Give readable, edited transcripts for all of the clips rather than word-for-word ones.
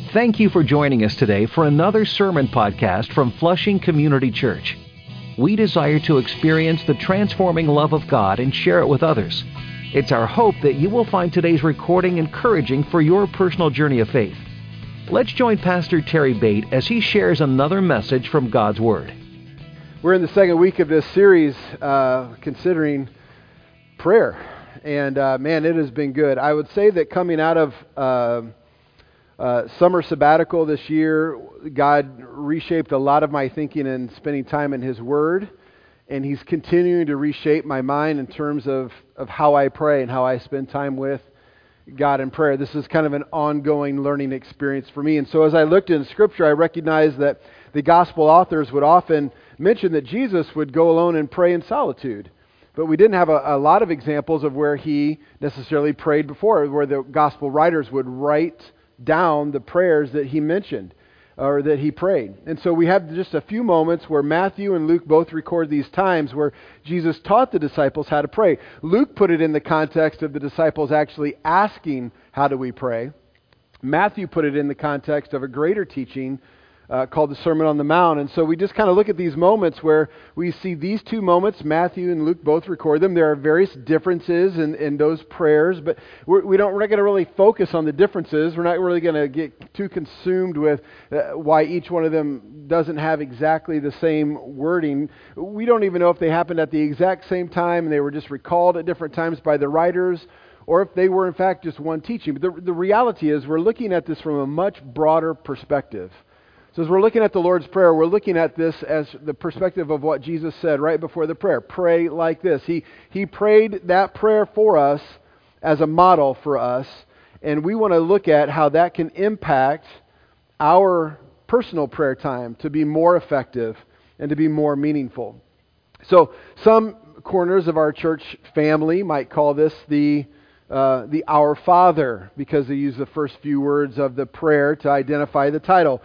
Thank you for joining us today for another sermon podcast from Flushing Community Church. We desire to experience the transforming love of God and share it with others. It's our hope that you will find today's recording encouraging for your personal journey of faith. Let's join Pastor Terry Bate as he shares another message from God's Word. We're in the second week of this series considering prayer. And man, it has been good. I would say that coming out of summer sabbatical this year, God reshaped a lot of my thinking and spending time in His Word. And He's continuing to reshape my mind in terms of how I pray and how I spend time with God in prayer. This is kind of an ongoing learning experience for me. And so as I looked in Scripture, I recognized that the Gospel authors would often mention that Jesus would go alone and pray in solitude. But we didn't have a lot of examples of where He necessarily prayed before, where the Gospel writers would write down the prayers that He mentioned or that He prayed. And so we have just a few moments where Matthew and Luke both record these times where Jesus taught the disciples how to pray. Luke put it in the context of the disciples actually asking, how do we pray? Matthew put it in the context of a greater teaching called the Sermon on the Mount. And so we just kind of look at these moments where we see these two moments. Matthew and Luke both record them. There are various differences in those prayers, but we're not going to really focus on the differences. We're not really going to get too consumed with why each one of them doesn't have exactly the same wording. We don't even know if they happened at the exact same time and they were just recalled at different times by the writers, or if they were in fact just one teaching. But the reality is we're looking at this from a much broader perspective. So as we're looking at the Lord's Prayer, we're looking at this as the perspective of what Jesus said right before the prayer. Pray like this. He prayed that prayer for us as a model for us, and we want to look at how that can impact our personal prayer time to be more effective and to be more meaningful. So some corners of our church family might call this the Our Father, because they use the first few words of the prayer to identify the title.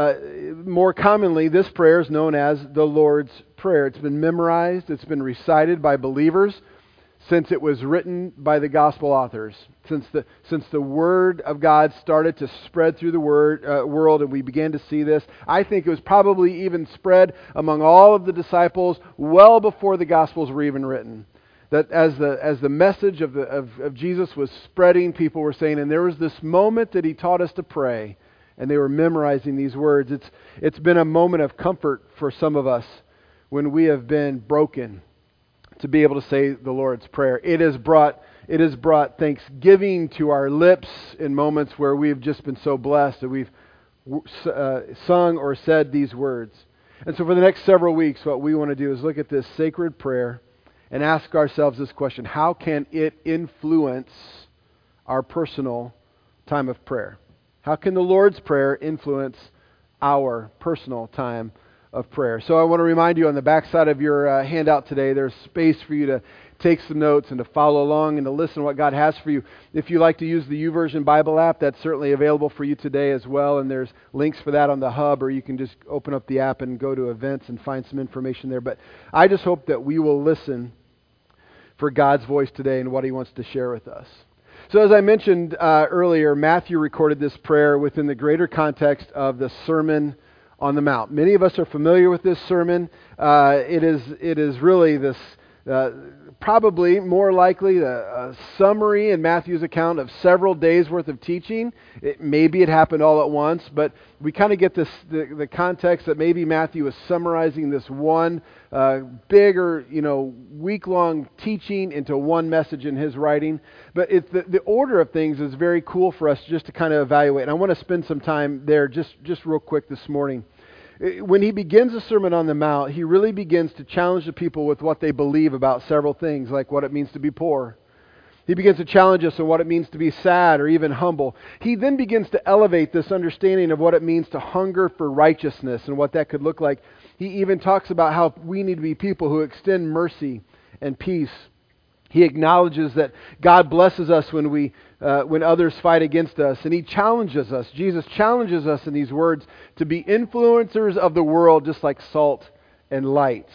More commonly, this prayer is known as the Lord's Prayer. It's been memorized, it's been recited by believers since it was written by the Gospel authors. Since the Word of God started to spread through the world and we began to see this, I think it was probably even spread among all of the disciples well before the Gospels were even written. That as the message of Jesus was spreading, people were saying, and there was this moment that He taught us to pray. And they were memorizing these words. It's been a moment of comfort for some of us when we have been broken to be able to say the Lord's Prayer. It has brought thanksgiving to our lips in moments where we've just been so blessed that we've sung or said these words. And so for the next several weeks, what we want to do is look at this sacred prayer and ask ourselves this question: how can it influence our personal time of prayer? How can the Lord's Prayer influence our personal time of prayer? So I want to remind you on the back side of your handout today, there's space for you to take some notes and to follow along and to listen to what God has for you. If you like to use the YouVersion Bible app, that's certainly available for you today as well. And there's links for that on the hub, or you can just open up the app and go to events and find some information there. But I just hope that we will listen for God's voice today and what He wants to share with us. So as I mentioned earlier, Matthew recorded this prayer within the greater context of the Sermon on the Mount. Many of us are familiar with this sermon. It is really this probably more likely a summary in Matthew's account of several days worth of teaching. Maybe it happened all at once, but we kind of get the context that maybe Matthew is summarizing this one bigger, week-long teaching into one message in his writing. But it's the order of things is very cool for us just to kind of evaluate. And I want to spend some time there just real quick this morning. When he begins the Sermon on the Mount, he really begins to challenge the people with what they believe about several things, like what it means to be poor. He begins to challenge us on what it means to be sad or even humble. He then begins to elevate this understanding of what it means to hunger for righteousness and what that could look like. He even talks about how we need to be people who extend mercy and peace. He acknowledges that God blesses us when others fight against us, and He challenges us. Jesus challenges us in these words to be influencers of the world, just like salt and light.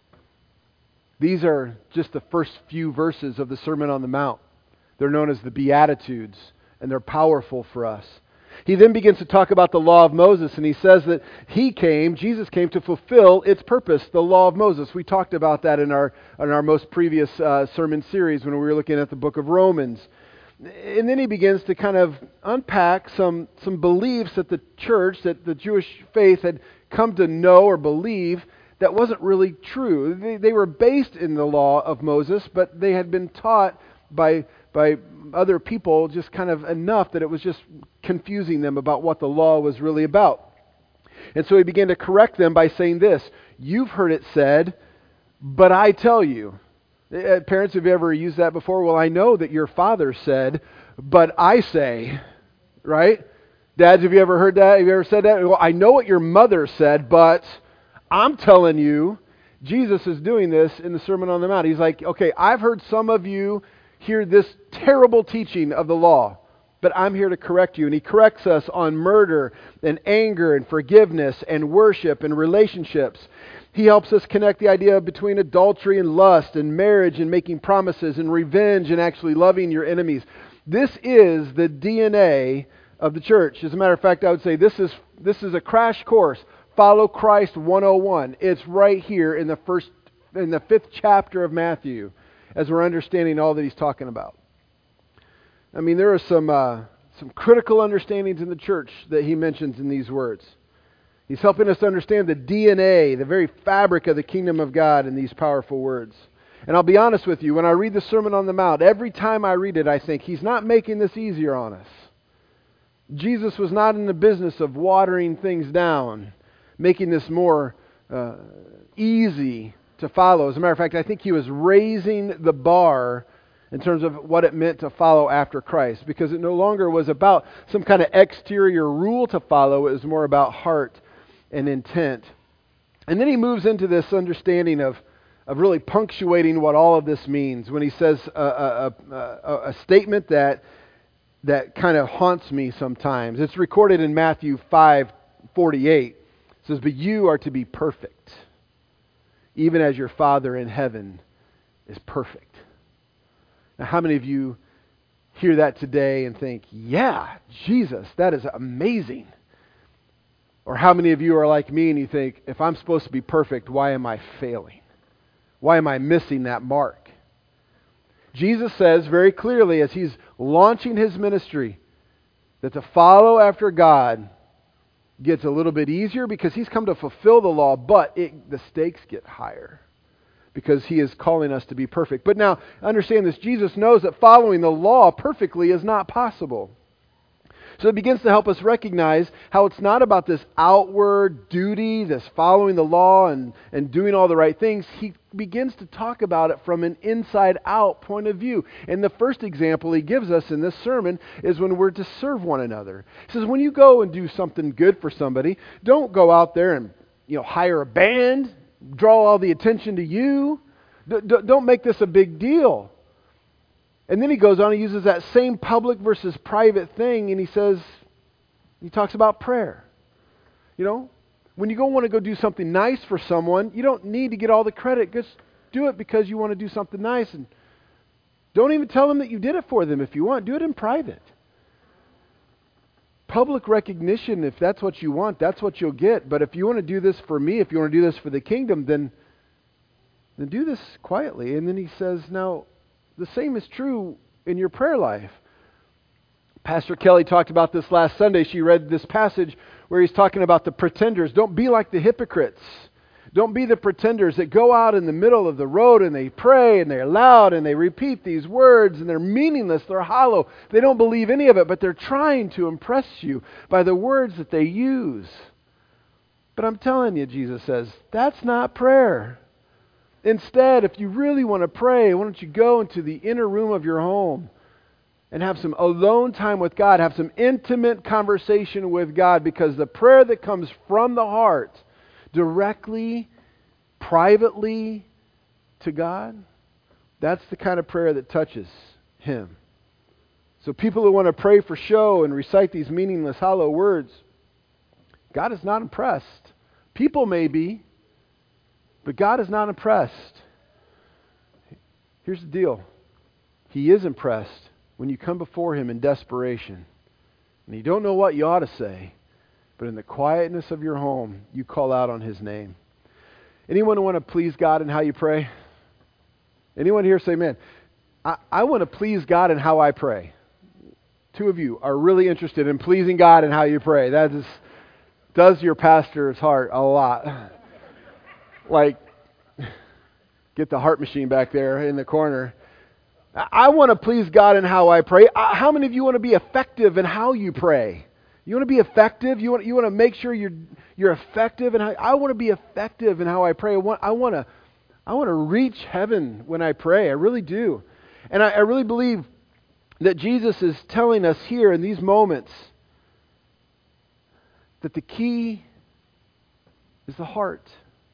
These are just the first few verses of the Sermon on the Mount. They're known as the Beatitudes, and they're powerful for us. He then begins to talk about the law of Moses, and he says that Jesus came to fulfill its purpose, the law of Moses. We talked about that in our most previous sermon series when we were looking at the book of Romans. And then he begins to kind of unpack some beliefs that the church, that the Jewish faith had come to know or believe that wasn't really true. They were based in the law of Moses, but they had been taught by other people just kind of enough that it was just confusing them about what the law was really about. And so he began to correct them by saying this: you've heard it said, but I tell you. Parents, have you ever used that before? Well, I know that your father said, but I say, right? Dads, have you ever heard that? Have you ever said that? Well, I know what your mother said, but I'm telling you. Jesus is doing this in the Sermon on the Mount. He's like, okay, I've heard some of you hear this terrible teaching of the law, but I'm here to correct you. And he corrects us on murder and anger and forgiveness and worship and relationships. He helps us connect the idea between adultery and lust and marriage and making promises and revenge and actually loving your enemies. This is the DNA of the church. As a matter of fact, I would say this is a crash course. Follow Christ 101. It's right here in the 5th chapter of Matthew as we're understanding all that he's talking about. I mean, there are some critical understandings in the church that he mentions in these words. He's helping us to understand the DNA, the very fabric of the kingdom of God in these powerful words. And I'll be honest with you, when I read the Sermon on the Mount, every time I read it, I think he's not making this easier on us. Jesus was not in the business of watering things down, making this more easy to follow. As a matter of fact, I think he was raising the bar in terms of what it meant to follow after Christ, because it no longer was about some kind of exterior rule to follow. It was more about heart and intent. And then he moves into this understanding of really punctuating what all of this means when he says a statement that kind of haunts me sometimes. It's recorded in Matthew 5:48. It says, "But you are to be perfect, even as your Father in heaven is perfect." Now, how many of you hear that today and think, yeah, Jesus, that is amazing? Or how many of you are like me and you think, if I'm supposed to be perfect, why am I failing? Why am I missing that mark? Jesus says very clearly as he's launching his ministry that to follow after God gets a little bit easier because he's come to fulfill the law, but the stakes get higher because he is calling us to be perfect. But now, understand this, Jesus knows that following the law perfectly is not possible. So it begins to help us recognize how it's not about this outward duty, this following the law and doing all the right things. He begins to talk about it from an inside-out point of view. And the first example he gives us in this sermon is when we're to serve one another. He says, when you go and do something good for somebody, don't go out there and hire a band, draw all the attention to you. Don't make this a big deal. And then he goes on, he uses that same public versus private thing, and he talks about prayer. When you want to go do something nice for someone, you don't need to get all the credit. Just do it because you want to do something nice. And don't even tell them that you did it for them if you want. Do it in private. Public recognition, if that's what you want, that's what you'll get. But if you want to do this for me, if you want to do this for the kingdom, then do this quietly. And then he says, now, the same is true in your prayer life. Pastor Kelly talked about this last Sunday. She read this passage where he's talking about the pretenders. Don't be like the hypocrites. Don't be the pretenders that go out in the middle of the road and they pray and they're loud and they repeat these words and they're meaningless, they're hollow. They don't believe any of it, but they're trying to impress you by the words that they use. But I'm telling you, Jesus says, that's not prayer. Instead, if you really want to pray, why don't you go into the inner room of your home and have some alone time with God, have some intimate conversation with God, because the prayer that comes from the heart, directly, privately to God, that's the kind of prayer that touches Him. So people who want to pray for show and recite these meaningless, hollow words, God is not impressed. People may be, but God is not impressed. Here's the deal. He is impressed when you come before Him in desperation and you don't know what you ought to say, but in the quietness of your home, you call out on His name. Anyone want to please God in how you pray? Anyone here say, man, I want to please God in how I pray. Two of you are really interested in pleasing God in how you pray. That does your pastor's heart a lot. Like, get the heart machine back there in the corner. I want to please God in how I pray. How many of you want to be effective in how you pray? You want to be effective? You want to make sure you're effective in how I want to be effective in how I pray. I want to reach heaven when I pray. I really do. And I really believe that Jesus is telling us here in these moments that the key is the heart.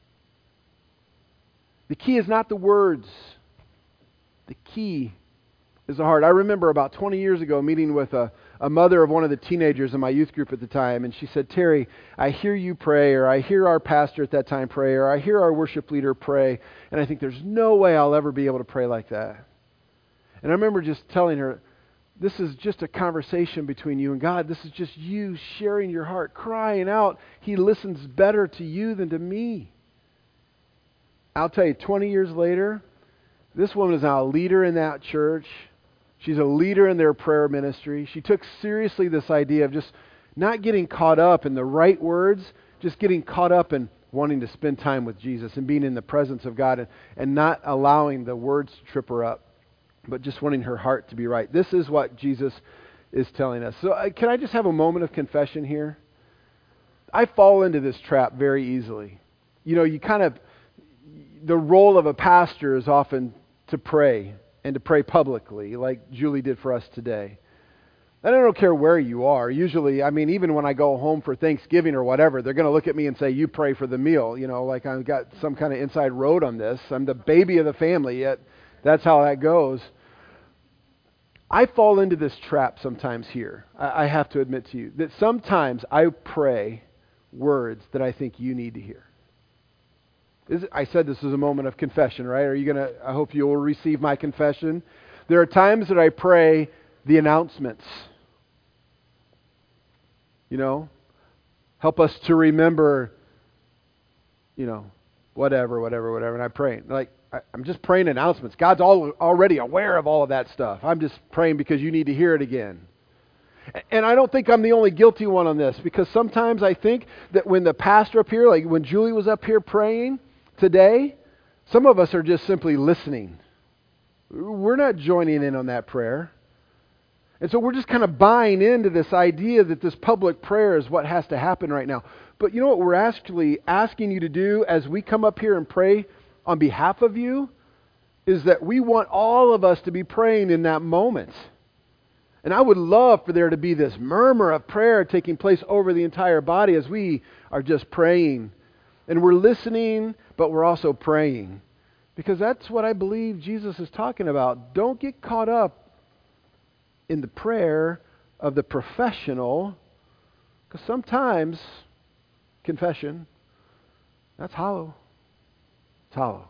The key is not the words. The key is the heart. I remember about 20 years ago meeting with a mother of one of the teenagers in my youth group at the time, and she said, Terry, I hear you pray, or I hear our pastor at that time pray, or I hear our worship leader pray, and I think there's no way I'll ever be able to pray like that. And I remember just telling her, this is just a conversation between you and God. This is just you sharing your heart, crying out. He listens better to you than to me. I'll tell you, 20 years later, this woman is now a leader in that church. She's a leader in their prayer ministry. She took seriously this idea of just not getting caught up in the right words, just getting caught up in wanting to spend time with Jesus and being in the presence of God and not allowing the words to trip her up, but just wanting her heart to be right. This is what Jesus is telling us. So can I just have a moment of confession here? I fall into this trap very easily. You know, the role of a pastor is often to pray and to pray publicly, like Julie did for us today. And I don't care where you are. Usually, even when I go home for Thanksgiving or whatever, they're going to look at me and say, you pray for the meal. You know, like I've got some kind of inside road on this. I'm the baby of the family, yet that's how that goes. I fall into this trap sometimes here. I have to admit to you that sometimes I pray words that I think you need to hear. I said this is a moment of confession, right? I hope you will receive my confession. There are times that I pray the announcements. You know, help us to remember, whatever. And I pray. I'm just praying announcements. God's already aware of all of that stuff. I'm just praying because you need to hear it again. And I don't think I'm the only guilty one on this, because sometimes I think that when the pastor up here, like when Julie was up here praying today, some of us are just simply listening. We're not joining in on that prayer. And so we're just kind of buying into this idea that this public prayer is what has to happen right now. But you know what we're actually asking you to do as we come up here and pray on behalf of you is that we want all of us to be praying in that moment. And I would love for there to be this murmur of prayer taking place over the entire body as we are just praying. And we're listening, but we're also praying. Because that's what I believe Jesus is talking about. Don't get caught up in the prayer of the professional, because sometimes, confession, that's hollow. It's hollow.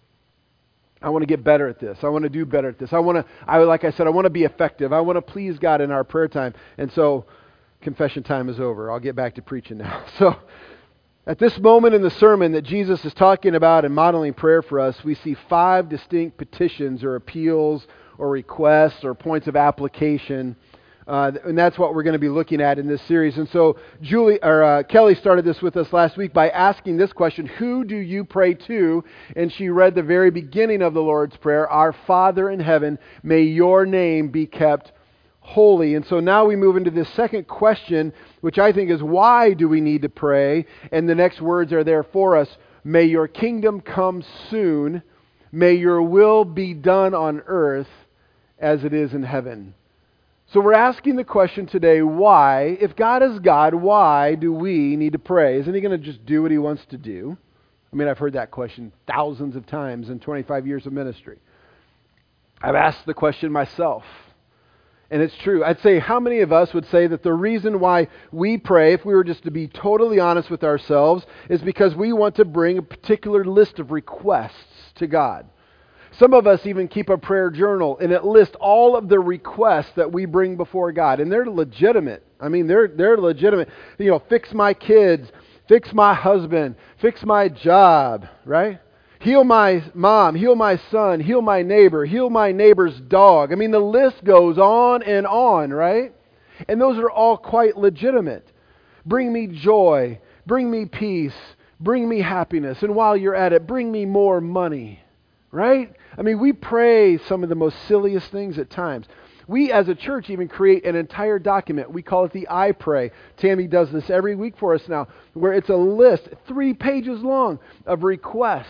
I want to get better at this. I want to do better at this. Like I said, I want to be effective. I want to please God in our prayer time. And so, confession time is over. I'll get back to preaching now. So, at this moment in the sermon that Jesus is talking about and modeling prayer for us, we see 5 distinct petitions or appeals or requests or points of application. And that's what we're going to be looking at in this series. And so Kelly started this with us last week by asking this question, who do you pray to? And she read the very beginning of the Lord's Prayer, Our Father in heaven, may your name be kept holy. And so now we move into this second question, which I think is, why do we need to pray? And the next words are there for us. May your kingdom come soon. May your will be done on earth as it is in heaven. So we're asking the question today, why? If God is God, why do we need to pray? Isn't He going to just do what He wants to do? I've heard that question thousands of times in 25 years of ministry. I've asked the question myself. And it's true. I'd say, how many of us would say that the reason why we pray, if we were just to be totally honest with ourselves, is because we want to bring a particular list of requests to God? Some of us even keep a prayer journal, and it lists all of the requests that we bring before God. And they're legitimate. I mean, they're legitimate. Fix my kids, fix my husband, fix my job, right? Heal my mom, heal my son, heal my neighbor, heal my neighbor's dog. I mean, the list goes on, right? And those are all quite legitimate. Bring me joy, bring me peace, bring me happiness. And while you're at it, bring me more money, right? I mean, we pray some of the most silliest things at times. We as a church even create an entire document. We call it the I Pray. Tammy does this every week for us now, where it's a list, 3 pages long, of requests,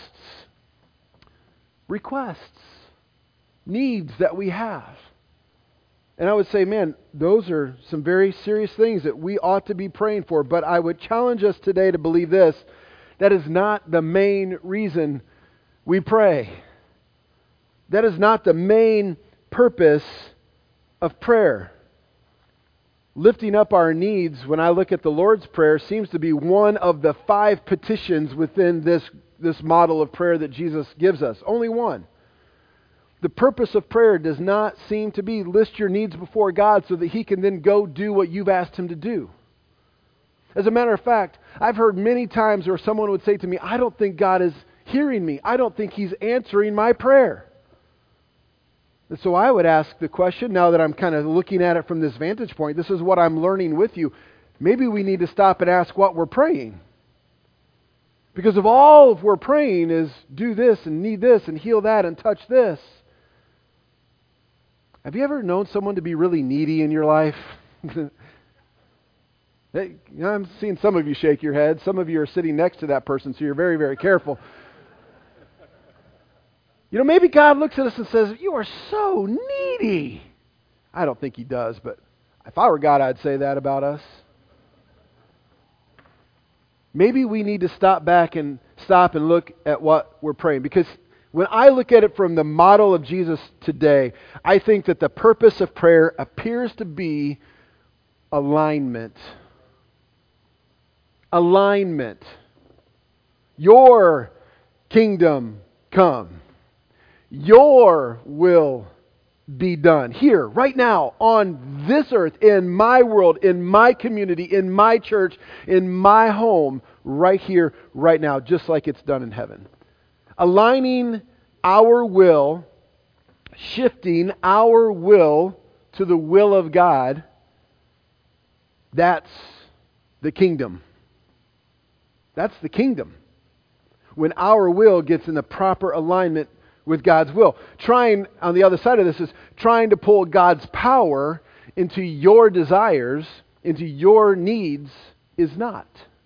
needs that we have. And I would say, man, those are some very serious things that we ought to be praying for. But I would challenge us today to believe this: that is not the main reason we pray. That is not the main purpose of prayer. Lifting up our needs, when I look at the Lord's Prayer, seems to be one of the 5 petitions within this model of prayer that Jesus gives us. Only one. The purpose of prayer does not seem to be list your needs before God so that He can then go do what you've asked Him to do. As a matter of fact, I've heard many times where someone would say to me, I don't think God is hearing me. I don't think He's answering my prayer. And so I would ask the question, now that I'm kind of looking at it from this vantage point, this is what I'm learning with you. Maybe we need to stop and ask what we're praying. Because if all we're praying is do this and need this and heal that and touch this. Have you ever known someone to be really needy in your life? Hey, I'm seeing some of you shake your head. Some of you are sitting next to that person, so you're very, very careful. Maybe God looks at us and says, you are so needy. I don't think He does, but if I were God, I'd say that about us. Maybe we need to stop and look at what we're praying. Because when I look at it from the model of Jesus today, I think that the purpose of prayer appears to be alignment. Alignment. Your kingdom come. Your will be done. Here, right now, on this earth, in my world, in my community, in my church, in my home, right here, right now, just like it's done in heaven. Aligning our will, shifting our will to the will of God, that's the kingdom. That's the kingdom. When our will gets in the proper alignment with God's will. Trying, on the other side of this, is trying to pull God's power into your desires, into your needs, is not.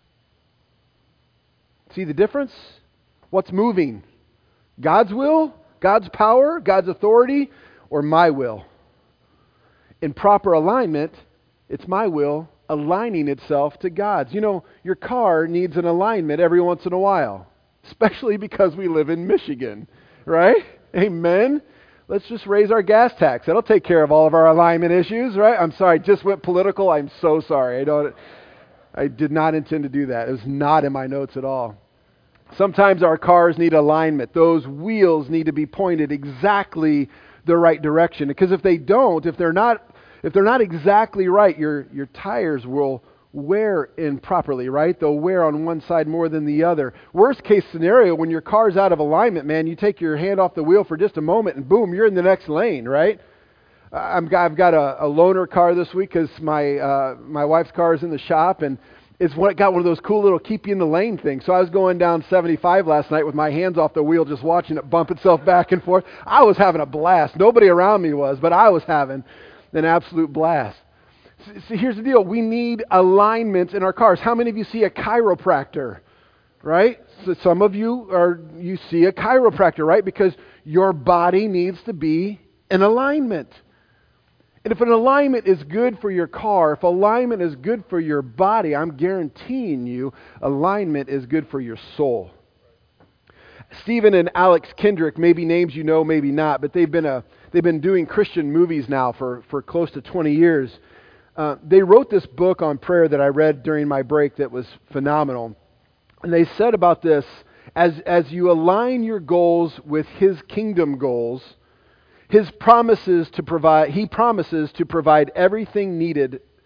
See the difference? What's moving? God's will, God's power, God's authority, or my will? In proper alignment, it's my will aligning itself to God's. Your car needs an alignment every once in a while, especially because we live in Michigan. Right? Amen? Let's just raise our gas tax. That'll take care of all of our alignment issues, right? I'm sorry, just went political. I'm so sorry. I did not intend to do that. It was not in my notes at all. Sometimes our cars need alignment. Those wheels need to be pointed exactly the right direction. Because if they don't, if they're not exactly right, your tires will wear improperly, right? They'll wear on one side more than the other. Worst case scenario, when your car's out of alignment, man, you take your hand off the wheel for just a moment and boom, you're in the next lane, right? I've got a loaner car this week because my wife's car is in the shop, and it's got one of those cool little keep you in the lane things. So I was going down 75 last night with my hands off the wheel, just watching it bump itself back and forth. I was having a blast. Nobody around me was, but I was having an absolute blast. See, here's the deal. We need alignments in our cars. How many of you see a chiropractor, right? So some of you see a chiropractor, right? Because your body needs to be in alignment. And if an alignment is good for your car, if alignment is good for your body, I'm guaranteeing you alignment is good for your soul. Stephen and Alex Kendrick, maybe names you know, maybe not, but they've been doing Christian movies now for close to 20 years. They wrote this book on prayer that I read during my break that was phenomenal. And they said about this, as you align your goals with His kingdom goals, He promises to provide everything needed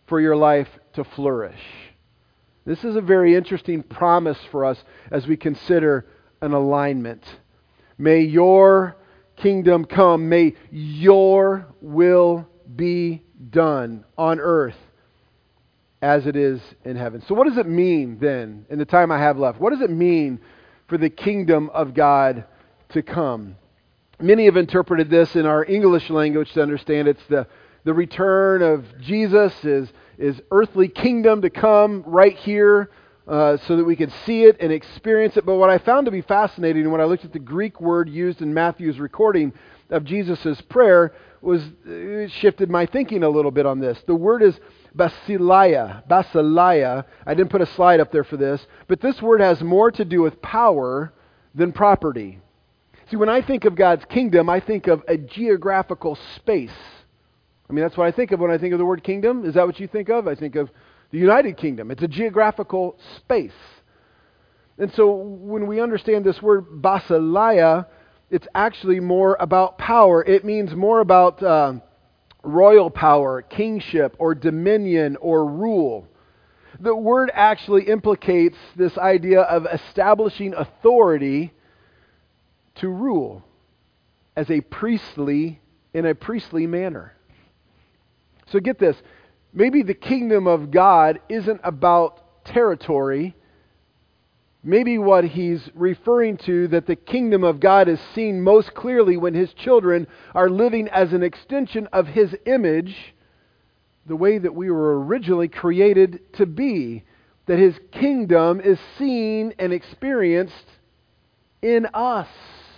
for your life to flourish. This is a very interesting promise for us as we consider an alignment. May your kingdom come. May your will be done on earth as it is in heaven. So what does it mean then, in the time I have left? What does it mean for the kingdom of God to come? Many have interpreted this in our English language to understand it's the return of Jesus, is earthly kingdom to come right here so that we can see it and experience it. But what I found to be fascinating when I looked at the Greek word used in Matthew's recording of Jesus' prayer was it shifted my thinking a little bit on this. The word is basileia. Basileia. I didn't put a slide up there for this, but this word has more to do with power than property. See, when I think of God's kingdom, I think of a geographical space. I mean, that's what I think of when I think of the word kingdom. Is that what you think of? I think of the United Kingdom. It's a geographical space. And so when we understand this word basileia, it's actually more about power. It means more about royal power, kingship, or dominion, or rule. The word actually implicates this idea of establishing authority to rule as in a priestly manner. So get this, maybe the kingdom of God isn't about territory. Maybe what he's referring to, that the kingdom of God is seen most clearly when his children are living as an extension of his image, the way that we were originally created to be. That his kingdom is seen and experienced in us.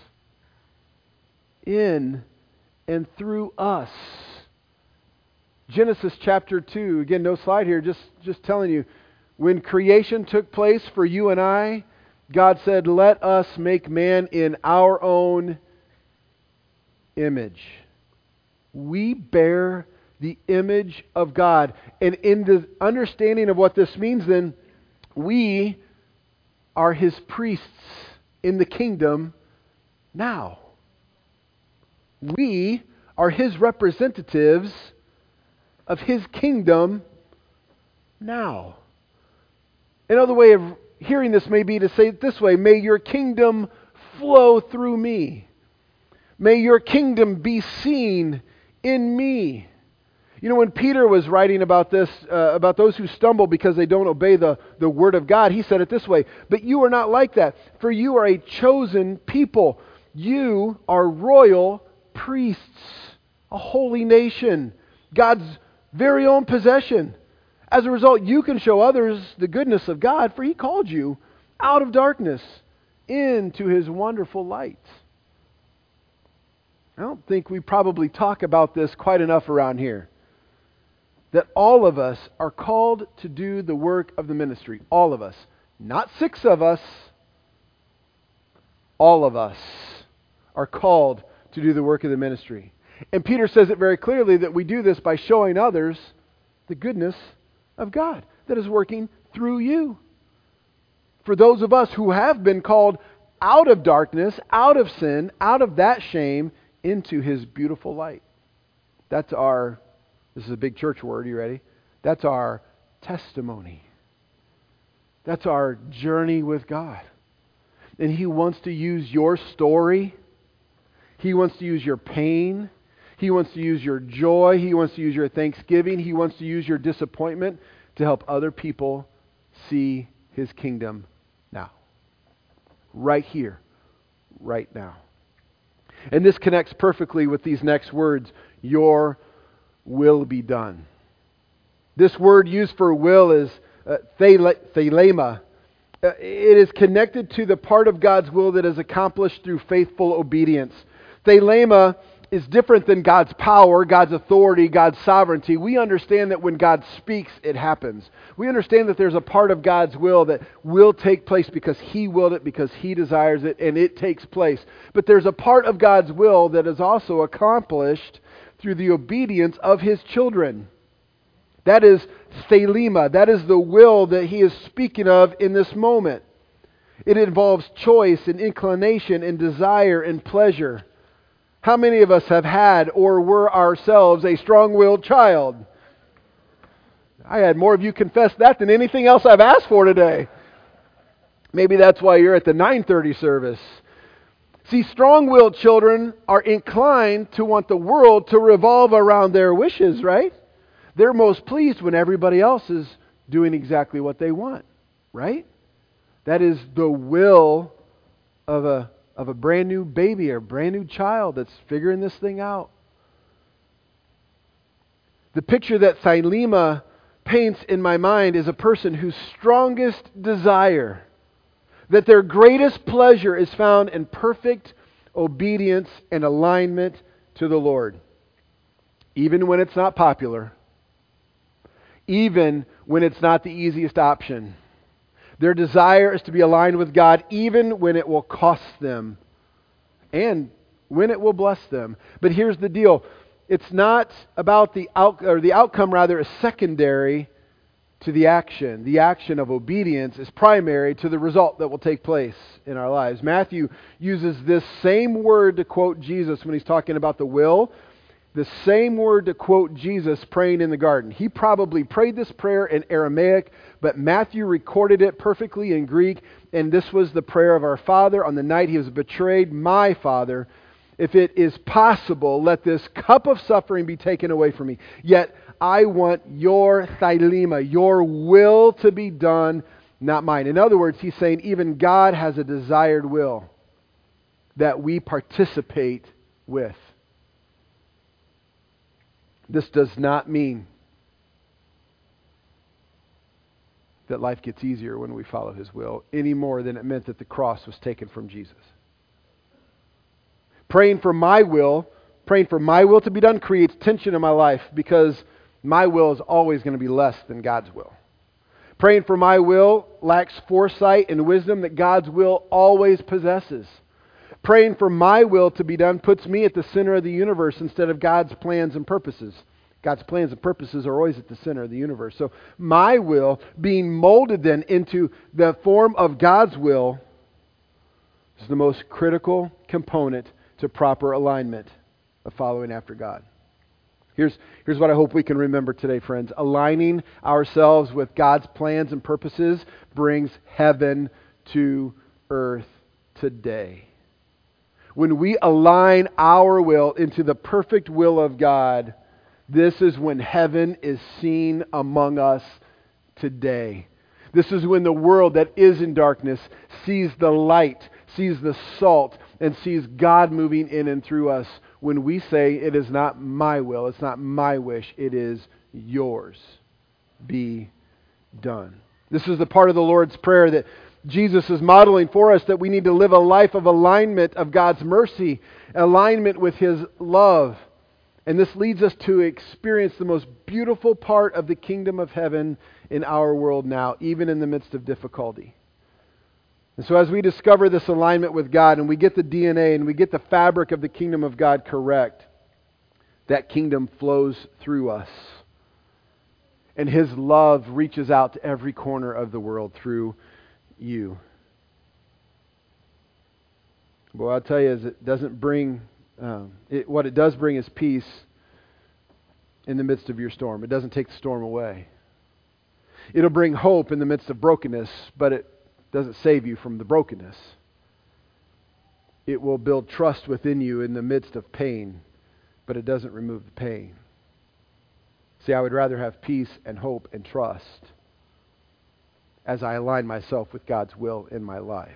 In and through us. Genesis chapter 2, again, no slide here, just telling you, when creation took place for you and I, God said, let us make man in our own image. We bear the image of God. And in the understanding of what this means, then, we are his priests in the kingdom now. We are his representatives of his kingdom now. Another way of hearing this may be to say it this way: may your kingdom flow through me. May your kingdom be seen in me. You know, when Peter was writing about this, about those who stumble because they don't obey the word of God, he said it this way: but you are not like that, for you are a chosen people. You are royal priests, a holy nation, God's very own possession. As a result, you can show others the goodness of God, for he called you out of darkness into his wonderful light. I don't think we probably talk about this quite enough around here. That all of us are called to do the work of the ministry. All of us. Not 6 of us. All of us are called to do the work of the ministry. And Peter says it very clearly that we do this by showing others the goodness of God that is working through you. For those of us who have been called out of darkness, out of sin, out of that shame, into his beautiful light. That's our, this is a big church word, you ready? That's our testimony. That's our journey with God. And he wants to use your story. He wants to use your pain. He wants to use your joy. He wants to use your thanksgiving. He wants to use your disappointment to help other people see his kingdom now. Right here. Right now. And this connects perfectly with these next words. Your will be done. This word used for will is thelema. It is connected to the part of God's will that is accomplished through faithful obedience. Thelema is different than God's power, God's authority, God's sovereignty. We understand that when God speaks, it happens. We understand that there's a part of God's will that will take place because he willed it, because he desires it, and it takes place. But there's a part of God's will that is also accomplished through the obedience of his children. That is thelema. That is the will that he is speaking of in this moment. It involves choice and inclination and desire and pleasure. How many of us have had or were ourselves a strong-willed child? I had more of you confess that than anything else I've asked for today. Maybe that's why you're at the 9:30 service. See, strong-willed children are inclined to want the world to revolve around their wishes, right? They're most pleased when everybody else is doing exactly what they want, right? That is the will of a brand new baby or a brand new child that's figuring this thing out. The picture that Thelema paints in my mind is a person whose strongest desire, that their greatest pleasure is found in perfect obedience and alignment to the Lord. Even when it's not popular. Even when it's not the easiest option. Their desire is to be aligned with God even when it will cost them and when it will bless them. But here's the deal. It's not about the outcome rather is secondary to the action. The action of obedience is primary to the result that will take place in our lives. Matthew uses this same word to quote Jesus when he's talking about the will. The same word to quote Jesus praying in the garden. He probably prayed this prayer in Aramaic, but Matthew recorded it perfectly in Greek, and this was the prayer of our Father on the night he was betrayed. My Father, if it is possible, let this cup of suffering be taken away from me. Yet I want your Thelema, your will to be done, not mine. In other words, he's saying even God has a desired will that we participate with. This does not mean that life gets easier when we follow His will, any more than it meant that the cross was taken from Jesus. Praying for my will to be done creates tension in my life because my will is always going to be less than God's will. Praying for my will lacks foresight and wisdom that God's will always possesses. Praying for my will to be done puts me at the center of the universe instead of God's plans and purposes. God's plans and purposes are always at the center of the universe. So my will being molded then into the form of God's will is the most critical component to proper alignment of following after God. Here's what I hope we can remember today, friends. Aligning ourselves with God's plans and purposes brings heaven to earth today. When we align our will into the perfect will of God, this is when heaven is seen among us today. This is when the world that is in darkness sees the light, sees the salt, and sees God moving in and through us when we say, it is not my will, it's not my wish, it is yours. Be done. This is the part of the Lord's Prayer that Jesus is modeling for us, that we need to live a life of alignment of God's mercy, alignment with His love. And this leads us to experience the most beautiful part of the kingdom of heaven in our world now, even in the midst of difficulty. And so as we discover this alignment with God and we get the DNA and we get the fabric of the kingdom of God correct, that kingdom flows through us. And His love reaches out to every corner of the world through you. But what I'll tell you is it doesn't bring, what it does bring is peace in the midst of your storm. It doesn't take the storm away. It'll bring hope in the midst of brokenness, but it doesn't save you from the brokenness. It will build trust within you in the midst of pain, but it doesn't remove the pain. See, I would rather have peace and hope and trust as I align myself with God's will in my life.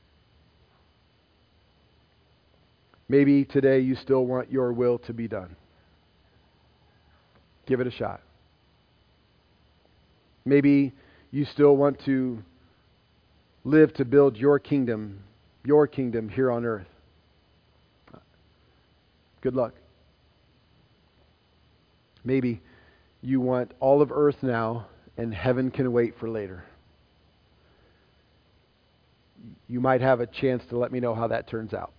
Maybe today you still want your will to be done. Give it a shot. Maybe you still want to live to build your kingdom here on earth. Good luck. Maybe you want all of earth now and heaven can wait for later. You might have a chance to let me know how that turns out.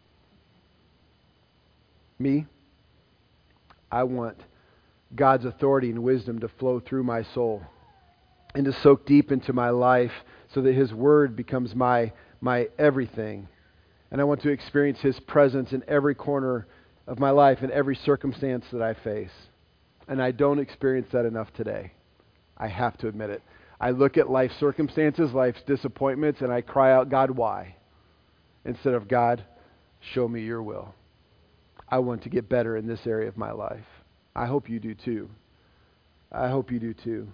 Me, I want God's authority and wisdom to flow through my soul and to soak deep into my life so that His Word becomes my everything. And I want to experience His presence in every corner of my life, in every circumstance that I face. And I don't experience that enough today. I have to admit it. I look at life circumstances, life's disappointments, and I cry out, God, why? Instead of, God, show me your will. I want to get better in this area of my life. I hope you do too. I hope you do too.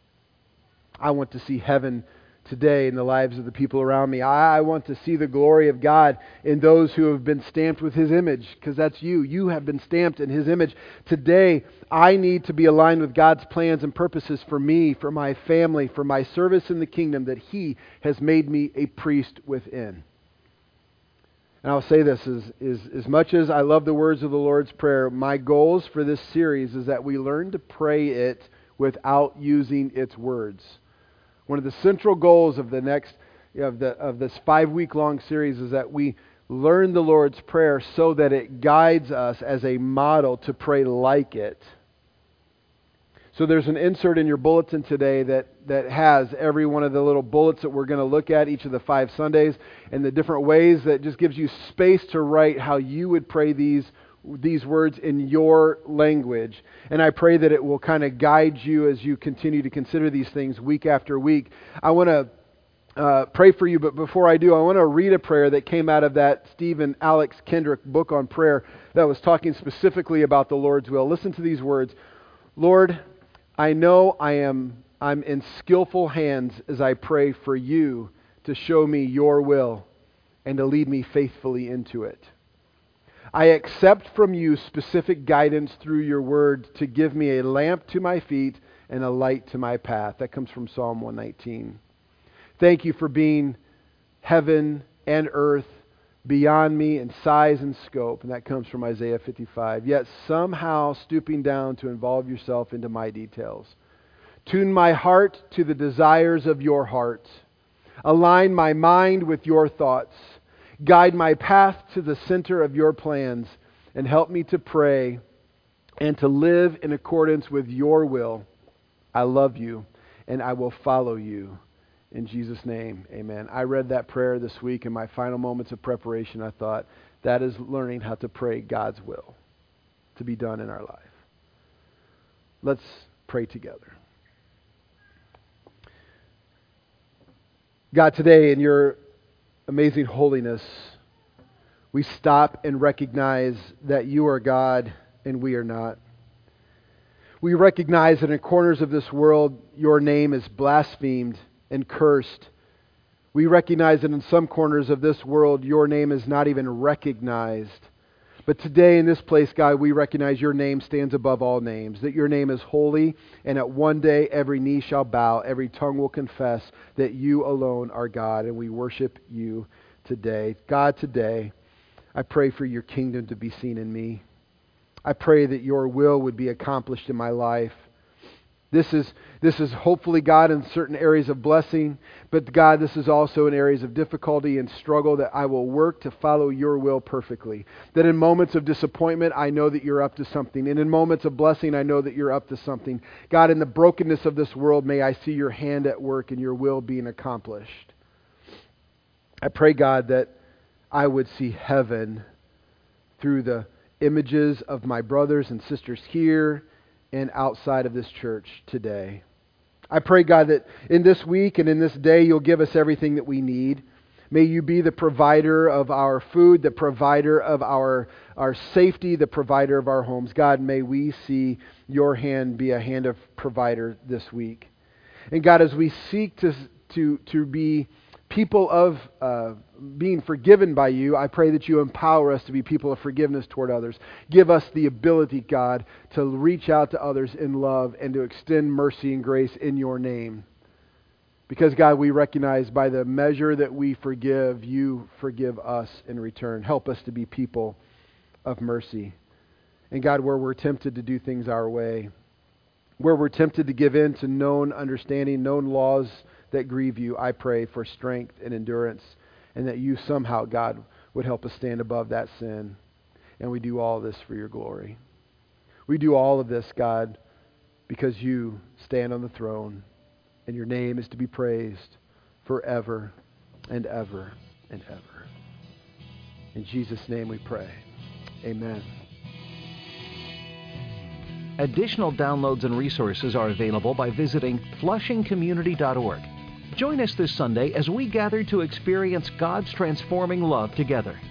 I want to see heaven today in the lives of the people around me. I want to see the glory of God in those who have been stamped with His image, because that's you. You have been stamped in His image. Today, I need to be aligned with God's plans and purposes for me, for my family, for my service in the kingdom that He has made me a priest within. And I'll say this, as much as I love the words of the Lord's Prayer, my goals for this series is that we learn to pray it without using its words. One of the central goals of the next of this 5-week-long series is that we learn the Lord's Prayer so that it guides us as a model to pray like it. So there's an insert in your bulletin today that has every one of the little bullets that we're going to look at each of the 5 Sundays, and the different ways that just gives you space to write how you would pray these words in your language. And I pray that it will kind of guide you as you continue to consider these things week after week. I want to pray for you, but before I do, I want to read a prayer that came out of that Steve and Alex Kendrick book on prayer that was talking specifically about the Lord's will. Listen to these words. Lord, I know I'm in skillful hands as I pray for you to show me your will and to lead me faithfully into it. I accept from you specific guidance through your word to give me a lamp to my feet and a light to my path. That comes from Psalm 119. Thank you for being heaven and earth beyond me in size and scope. And that comes from Isaiah 55. Yet somehow stooping down to involve yourself into my details. Tune my heart to the desires of your heart. Align my mind with your thoughts. Guide my path to the center of your plans. And help me to pray and to live in accordance with your will. I love you and I will follow you. In Jesus' name, amen. I read that prayer this week in my final moments of preparation. I thought, that is learning how to pray God's will to be done in our life. Let's pray together. God, today in your amazing holiness, we stop and recognize that you are God and we are not. We recognize that in corners of this world, your name is blasphemed and cursed. We recognize that in some corners of this world, your name is not even recognized. But today in this place, God, we recognize your name stands above all names, that your name is holy, and at one day every knee shall bow, every tongue will confess that you alone are God, and we worship you today. God, today, I pray for your kingdom to be seen in me. I pray that your will would be accomplished in my life. This is hopefully, God, in certain areas of blessing, but God, this is also in areas of difficulty and struggle that I will work to follow your will perfectly. That in moments of disappointment, I know that you're up to something. And in moments of blessing, I know that you're up to something. God, in the brokenness of this world, may I see your hand at work and your will being accomplished. I pray, God, that I would see heaven through the images of my brothers and sisters here and outside of this church today. I pray, God, that in this week and in this day, you'll give us everything that we need. May you be the provider of our food, the provider of our safety, the provider of our homes. God, may we see your hand be a hand of provider this week. And God, as we seek to be people of being forgiven by you, I pray that you empower us to be people of forgiveness toward others. Give us the ability, God, to reach out to others in love and to extend mercy and grace in your name. Because, God, we recognize by the measure that we forgive, you forgive us in return. Help us to be people of mercy. And, God, where we're tempted to do things our way, where we're tempted to give in to known understanding, known laws that grieve you, I pray for strength and endurance, and that you somehow, God, would help us stand above that sin. And we do all this for your glory. We do all of this, God, because you stand on the throne, and your name is to be praised forever and ever and ever. In Jesus' name we pray. Amen. Additional downloads and resources are available by visiting flushingcommunity.org. Join us this Sunday as we gather to experience God's transforming love together.